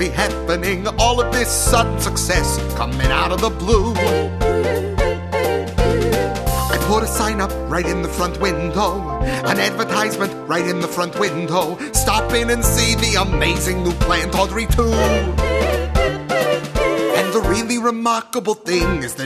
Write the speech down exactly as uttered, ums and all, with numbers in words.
suddenly happening, all of this sudden success coming out of the blue. I put a sign up right in the front window, an advertisement right in the front window. Stop in and see the amazing new plant, Audrey two. And the really remarkable thing is that